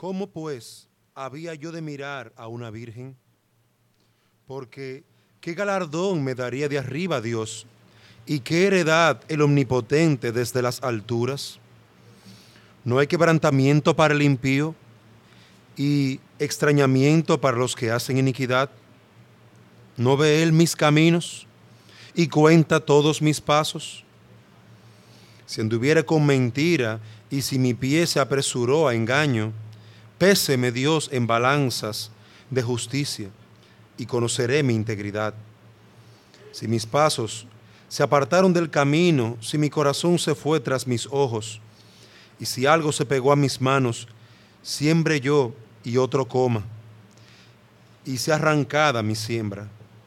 ¿Cómo pues había yo de mirar a una virgen? Porque ¿qué galardón me daría de arriba Dios? ¿Y qué heredad el Omnipotente desde las alturas? ¿No hay quebrantamiento para el impío y extrañamiento para los que hacen iniquidad? ¿No ve él mis caminos y cuenta todos mis pasos? Si anduviera con mentira y si mi pie se apresuró a engaño, péseme Dios en balanzas de justicia y conoceré mi integridad. Si mis pasos se apartaron del camino, si mi corazón se fue tras mis ojos, y si algo se pegó a mis manos, siembre yo y otro coma, y sea arrancada mi siembra.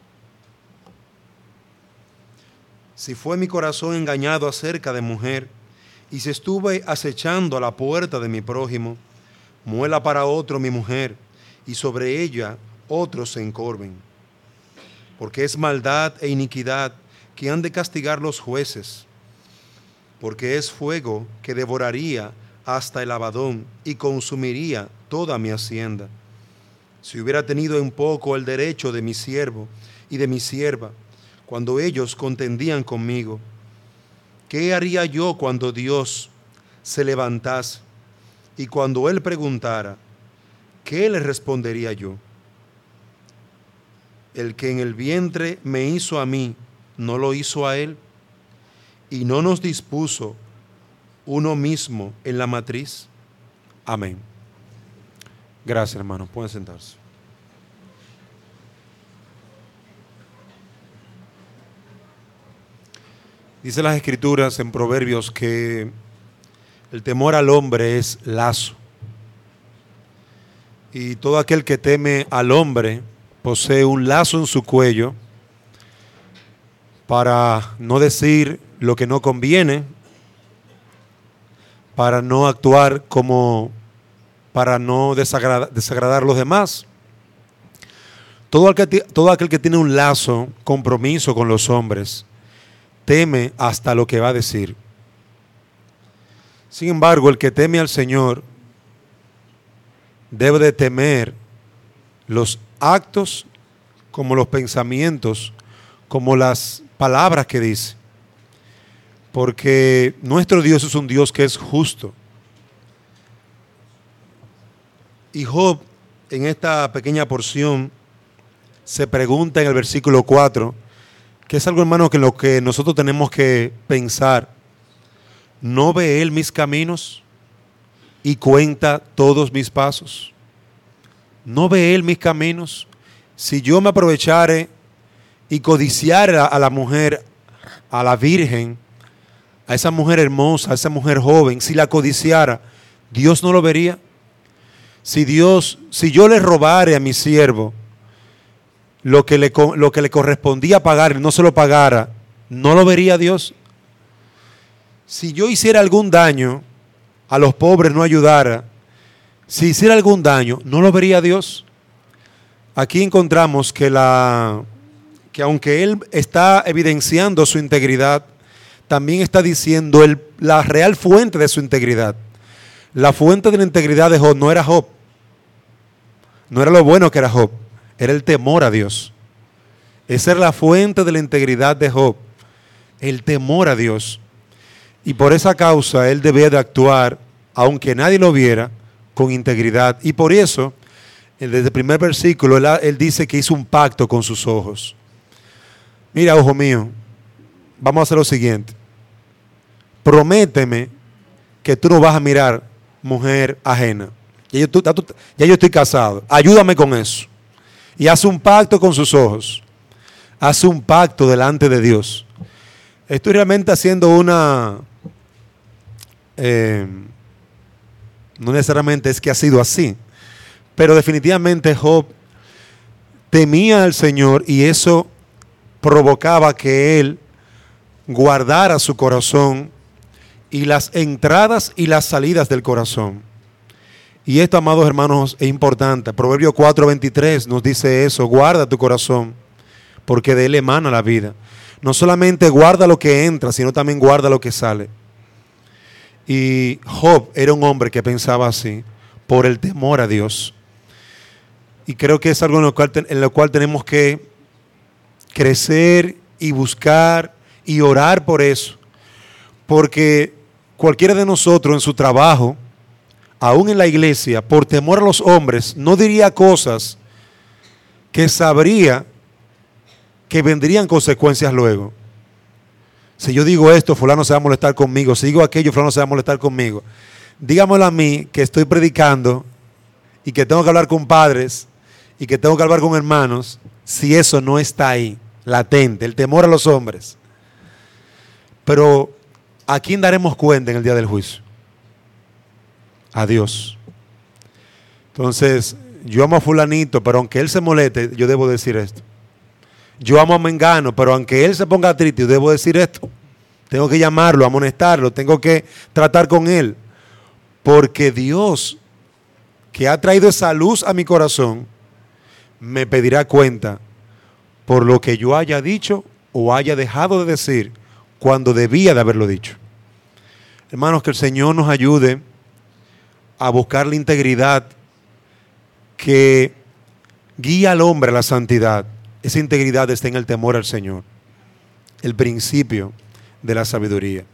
Si fue mi corazón engañado acerca de mujer, y si estuve acechando a la puerta de mi prójimo, muela para otro mi mujer, y sobre ella otros se encorven. Porque es maldad e iniquidad que han de castigar los jueces, porque es fuego que devoraría hasta el Abadón y consumiría toda mi hacienda. Si hubiera tenido en poco el derecho de mi siervo y de mi sierva, cuando ellos contendían conmigo, ¿qué haría yo cuando Dios se levantase? Y cuando Él preguntara, ¿qué le respondería yo? El que en el vientre me hizo a mí, ¿no lo hizo a Él? ¿Y no nos dispuso uno mismo en la matriz? Amén. Gracias, hermanos. Pueden sentarse. Dice las Escrituras en Proverbios que el temor al hombre es lazo. Y todo aquel que teme al hombre posee un lazo en su cuello para no decir lo que no conviene, para no actuar para no desagradar a los demás. Todo aquel que tiene un lazo, compromiso con los hombres, teme hasta lo que va a decir. Sin embargo, el que teme al Señor debe de temer los actos como los pensamientos, como las palabras que dice. Porque nuestro Dios es un Dios que es justo. Y Job, en esta pequeña porción, se pregunta en el versículo 4, que es algo, hermano, que lo que nosotros tenemos que pensar. ¿No ve Él mis caminos y cuenta todos mis pasos? ¿No ve Él mis caminos? Si yo me aprovechare y codiciara a la mujer, a la virgen, a esa mujer hermosa, a esa mujer joven, si la codiciara, ¿Dios no lo vería? Si yo le robare a mi siervo lo que le correspondía pagar y no se lo pagara, ¿no lo vería Dios? Si yo hiciera algún daño a los pobres, no ayudara, si hiciera algún daño, ¿no lo vería Dios? Aquí encontramos que aunque Él está evidenciando su integridad, también está diciendo la real fuente de su integridad. La fuente de la integridad de Job no era Job, no era lo bueno que era Job, era el temor a Dios. Esa era la fuente de la integridad de Job, el temor a Dios. Y por esa causa él debía de actuar, aunque nadie lo viera, con integridad. Y por eso, desde el primer versículo, él dice que hizo un pacto con sus ojos. Mira, ojo mío, vamos a hacer lo siguiente. Prométeme que tú no vas a mirar mujer ajena. Ya yo estoy casado. Ayúdame con eso. Y haz un pacto con sus ojos. Haz un pacto delante de Dios. Estoy realmente haciendo no necesariamente es que ha sido así, pero definitivamente Job temía al Señor y eso provocaba que él guardara su corazón y las entradas y las salidas del corazón. Y esto, amados hermanos, es importante. Proverbios 4:23 nos dice eso: guarda tu corazón, porque de él emana la vida. No solamente guarda lo que entra, sino también guarda lo que sale. Y Job era un hombre que pensaba así. por el temor a Dios. Y creo que es algo en lo cual tenemos que crecer y buscar y orar por eso. Porque cualquiera de nosotros en su trabajo, aún en la iglesia, por temor a los hombres, no diría cosas que sabría que vendrían consecuencias luego. Si yo digo esto, fulano se va a molestar conmigo. Si digo aquello, fulano se va a molestar conmigo. Dígamelo a mí, que estoy predicando y que tengo que hablar con padres y que tengo que hablar con hermanos, si eso no está ahí, latente, el temor a los hombres. Pero ¿a quién daremos cuenta en el día del juicio? A Dios. Entonces, yo amo a fulanito, pero aunque él se moleste, yo debo decir esto. Yo amo a Mengano, pero aunque él se ponga triste, yo debo decir esto. Tengo que llamarlo, amonestarlo, tengo que tratar con él. Porque Dios, que ha traído esa luz a mi corazón, me pedirá cuenta por lo que yo haya dicho o haya dejado de decir cuando debía de haberlo dicho. Hermanos, que el Señor nos ayude a buscar la integridad que guía al hombre a la santidad. Esa integridad está en el temor al Señor, el principio de la sabiduría.